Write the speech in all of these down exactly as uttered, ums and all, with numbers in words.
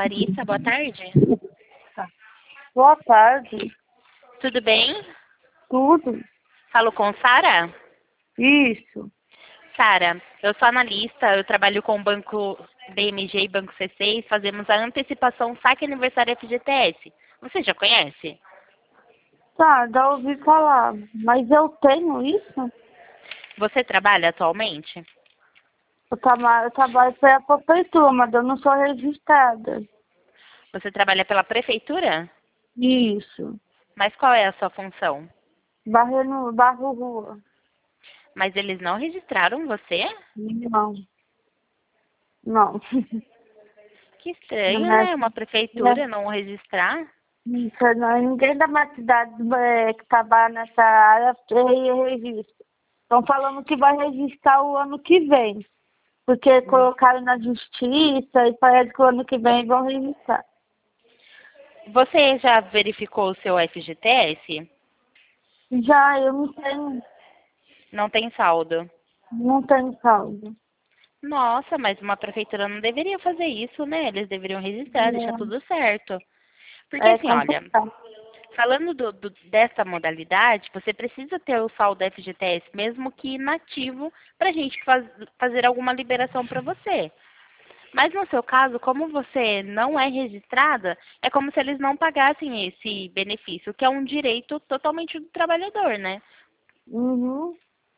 Larissa, boa tarde. Tá. Boa tarde. Tudo bem? Tudo? Falo com Sara? Isso. Sara, eu sou analista, eu trabalho com o Banco B M G e Banco C C e fazemos a antecipação Saque Aniversário F G T S. Você já conhece? Tá, já ouvi falar. Mas eu tenho isso? Você trabalha atualmente? Eu, traba eu trabalho pela prefeitura, mas eu não sou registrada. Você trabalha pela prefeitura? Isso. Mas qual é a sua função? Barrendo, barro rua. Mas eles não registraram você? Não. Não. Que estranho, Não é, né? Uma não é, prefeitura não registrar. isso, não é ninguém da minha cidade é, que trabalha nessa área re- registra. Estão falando que vai registrar o ano que vem. Porque Hum. colocaram na justiça e parece que o ano que vem vão registrar. Você já verificou o seu F G T S? Já eu não tenho, Não tem saldo. não tenho saldo. Nossa, mas uma prefeitura não deveria fazer isso, né? Eles deveriam registrar, deixar tudo certo. Porque É, é assim, olha, complicado. falando do, do- dessa modalidade, você precisa ter o saldo F G T S, mesmo que inativo, para a gente faz- fazer alguma liberação para você. Mas no seu caso, como você não é registrada, é como se eles não pagassem esse benefício, que é um direito totalmente do trabalhador, né? Uhum,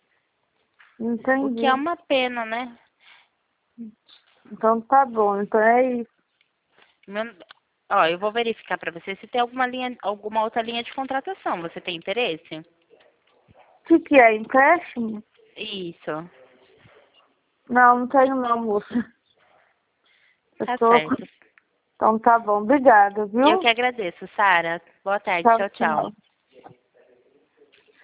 O que é entendi. uma pena, né? Então tá bom, então é isso. Meu- Ó, eu vou verificar para você se tem alguma linha, alguma outra linha de contratação. Você tem interesse? O que, que é? Empréstimo? Isso, Não, não tenho não, moça. Eu tá tô... certo. Então tá bom, obrigada, Eu que viu? agradeço, Sara. Boa tarde, Tchau, tchau, tchau. tchau.